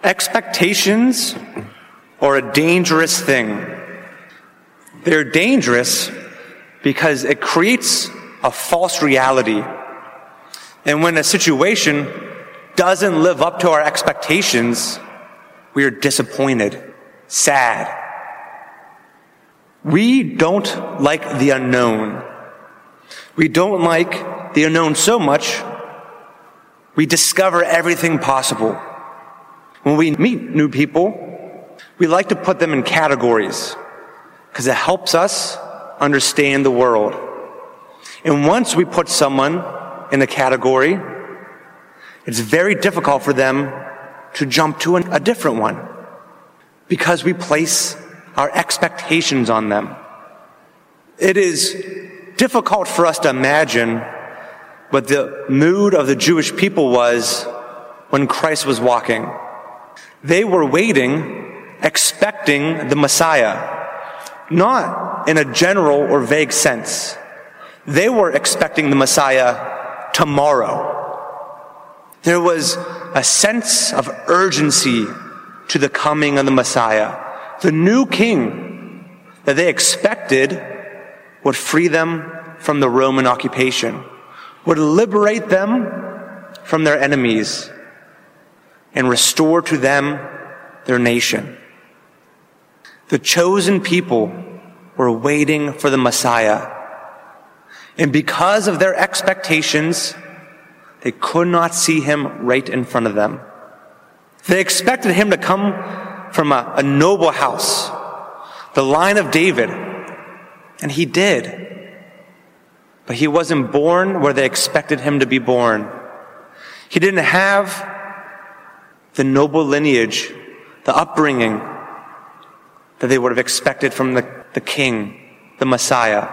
Expectations are a dangerous thing. They're dangerous because it creates a false reality. And when a situation doesn't live up to our expectations, we are disappointed, sad. We don't like the unknown. We don't like the unknown so much, we discover everything possible. When we meet new people, we like to put them in categories because it helps us understand the world. And once we put someone in a category, it's very difficult for them to jump to a different one because we place our expectations on them. It is difficult for us to imagine what the mood of the Jewish people was when Christ was walking. They were waiting, expecting the Messiah, not in a general or vague sense. They were expecting the Messiah tomorrow. There was a sense of urgency to the coming of the Messiah. The new king that they expected would free them from the Roman occupation, would liberate them from their enemies, and restore to them their nation. The chosen people were waiting for the Messiah. And because of their expectations, they could not see him right in front of them. They expected him to come from a noble house, the line of David, and he did. But he wasn't born where they expected him to be born. He didn't have the noble lineage, the upbringing that they would have expected from the king, the Messiah.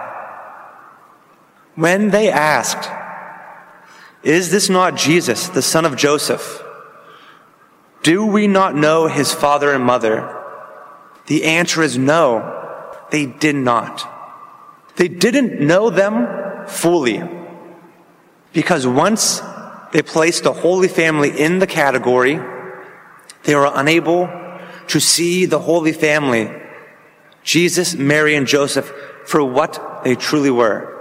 When they asked, "Is this not Jesus, the son of Joseph? Do we not know his father and mother?" The answer is no, they did not. They didn't know them fully, because once they placed the Holy Family in the category, they were unable to see the Holy Family, Jesus, Mary, and Joseph, for what they truly were.